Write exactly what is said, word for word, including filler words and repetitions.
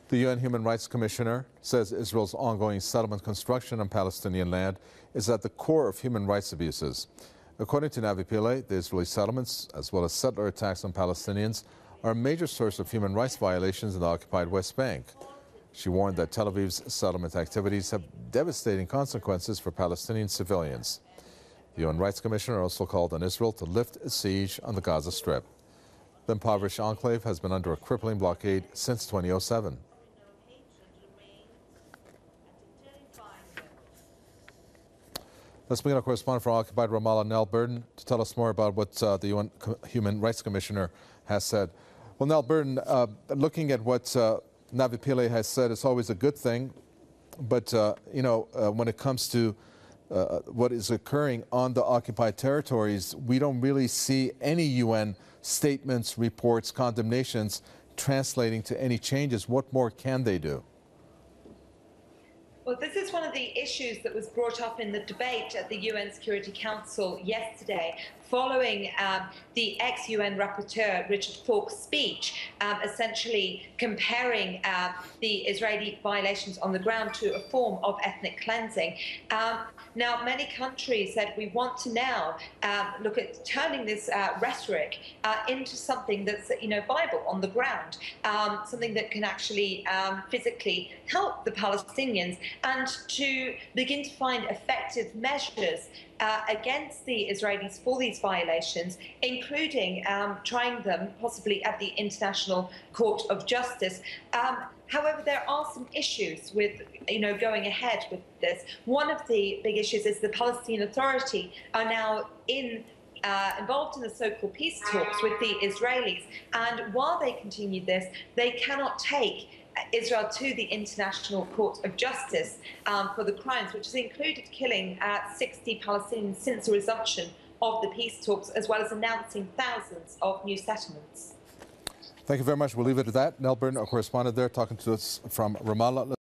The U N Human Rights Commissioner says Israel's ongoing settlement construction on Palestinian land is at the core of human rights abuses. According to Navi Pillay, the Israeli settlements, as well as settler attacks on Palestinians, are a major source of human rights violations in the occupied West Bank. She warned that Tel Aviv's settlement activities have devastating consequences for Palestinian civilians. The U N Rights Commissioner also called on Israel to lift a siege on the Gaza Strip. The impoverished enclave has been under a crippling blockade since two thousand seven. Let's bring in our correspondent for occupied Ramallah, Nell Burden, to tell us more about what uh, the U N Human Rights Commissioner has said. Well, Nell Burden, uh, looking at what uh, Navi Pillay has said, it's always a good thing. But, uh, you know, uh, when it comes to uh, what is occurring on the occupied territories, we don't really see any U N statements, reports, condemnations translating to any changes. What more can they do? Well, this is one of the issues that was brought up in the debate at the U N Security Council yesterday, following um, the ex-U N rapporteur Richard Falk's speech, um, essentially comparing uh, the Israeli violations on the ground to a form of ethnic cleansing. Um, now, many countries said we want to now um, look at turning this uh, rhetoric uh, into something that's, you know, viable on the ground, um, something that can actually um, physically help the Palestinians, and to begin to find effective measures uh, against the Israelis for these violations, including um, trying them possibly at the International Court of Justice. Um, however, there are some issues with, you know, going ahead with this. One of the big issues is the Palestinian Authority are now in Uh, involved in the so-called peace talks with the Israelis, and while they continue this, they cannot take Israel to the International Court of Justice um, for the crimes, which has included killing uh, sixty Palestinians since the resumption of the peace talks, as well as announcing thousands of new settlements. Thank you very much. We'll leave it at that. Nell Burden, our correspondent there, talking to us from Ramallah.